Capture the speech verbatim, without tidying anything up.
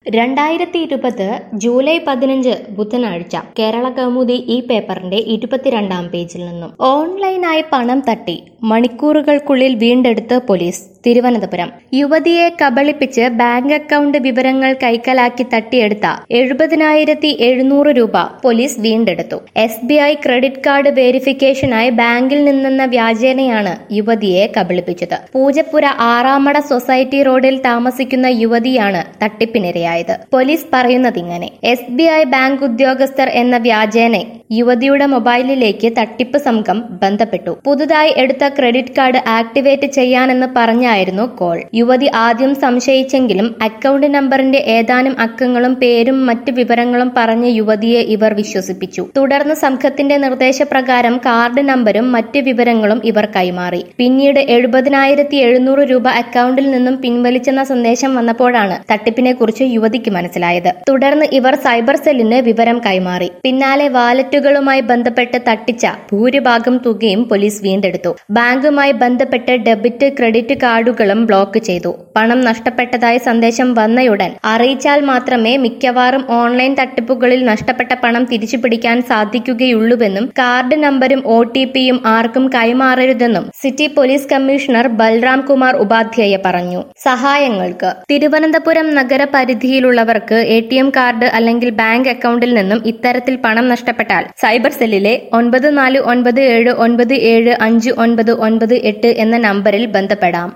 രണ്ടായിരത്തി ഇരുപത് ജൂലൈ പതിനഞ്ച് ബുധനാഴ്ച കേരള കൗമുദി ഈ പേപ്പറിന്റെ ഇരുപത്തിരണ്ടാം പേജിൽ നിന്നും ഓൺലൈനായി പണം തട്ടി മണിക്കൂറുകൾക്കുള്ളിൽ വീണ്ടെടുത്ത് പോലീസ്. തിരുവനന്തപുരം യുവതിയെ കബളിപ്പിച്ച് ബാങ്ക് അക്കൗണ്ട് വിവരങ്ങൾ കൈക്കലാക്കി തട്ടിയെടുത്ത എഴുപതിനായിരത്തി എഴുന്നൂറ് രൂപ പോലീസ് വീണ്ടെടുത്തു. S B I credit card വേരിഫിക്കേഷനായി ബാങ്കിൽ നിന്നെന്ന വ്യാജേനയാണ് യുവതിയെ കബളിപ്പിച്ചത്. പൂജപ്പുര ആറാമട സൊസൈറ്റി റോഡിൽ താമസിക്കുന്ന യുവതിയാണ് തട്ടിപ്പിനിരയായത്. പോലീസ് പറയുന്നതിങ്ങനെ: എസ് ബി ഐ ബാങ്ക് ഉദ്യോഗസ്ഥർ എന്ന വ്യാജേന യുവതിയുടെ മൊബൈലിലേക്ക് തട്ടിപ്പ് സംഘം ബന്ധപ്പെട്ടു. പുതുതായി എടുത്ത ക്രെഡിറ്റ് കാർഡ് ആക്ടിവേറ്റ് ചെയ്യാനെന്ന് പറഞ്ഞായിരുന്നു കോൾ. യുവതി ആദ്യം സംശയിച്ചെങ്കിലും അക്കൗണ്ട് നമ്പറിന്റെ ഏതാനും അക്കങ്ങളും പേരും മറ്റു വിവരങ്ങളും പറഞ്ഞ് യുവതിയെ ഇവർ വിശ്വസിപ്പിച്ചു. തുടർന്ന് സംഘത്തിന്റെ നിർദ്ദേശപ്രകാരം കാർഡ് നമ്പരും മറ്റു വിവരങ്ങളും ഇവർ കൈമാറി. പിന്നീട് എഴുപതിനായിരത്തി എഴുന്നൂറ് രൂപ അക്കൗണ്ടിൽ നിന്നും പിൻവലിച്ചെന്ന സന്ദേശം വന്നപ്പോഴാണ് തട്ടിപ്പിനെ കുറിച്ച് യുവതിക്ക് മനസ്സിലായത്. തുടർന്ന് ഇവർ സൈബർ സെല്ലിന് വിവരം കൈമാറി. പിന്നാലെ വാലറ്റുകളുമായി ബന്ധപ്പെട്ട് തട്ടിച്ച ഭൂരിഭാഗം തുകയും പോലീസ് വീണ്ടെടുത്തു. ബാങ്കുമായി ബന്ധപ്പെട്ട് ഡെബിറ്റ് ക്രെഡിറ്റ് കാർഡുകളും ബ്ലോക്ക് ചെയ്തു. പണം നഷ്ടപ്പെട്ടതായി സന്ദേശം വന്നയുടൻ അറിയിച്ചാൽ മാത്രമേ മിക്കവാറും ഓൺലൈൻ തട്ടിപ്പുകളിൽ നഷ്ടപ്പെട്ട പണം തിരിച്ചുപിടിക്കാൻ സാധിക്കുകയുള്ളൂവെന്നും കാർഡ് നമ്പരും ഒ ടി പിയും ആർക്കും കൈമാറരുതെന്നും city police commissioner Balram Kumar Upadhyaya പറഞ്ഞു. സഹായങ്ങൾക്ക് തിരുവനന്തപുരം നഗരപരിധിയിലുള്ളവർക്ക് എ ടി എം കാർഡ് അല്ലെങ്കിൽ ബാങ്ക് അക്കൗണ്ടിൽ നിന്നും ഇത്തരത്തിൽ പണം നഷ്ടപ്പെട്ടാൽ സൈബർ സെല്ലിലെ ഒൻപത് നാല് ഒൻപത് ഏഴ് ഒൻപത് ഏഴ് അഞ്ച് ഒൻപത് ഒൻപത് എട്ട് എന്ന നമ്പറിൽ ബന്ധപ്പെടാം.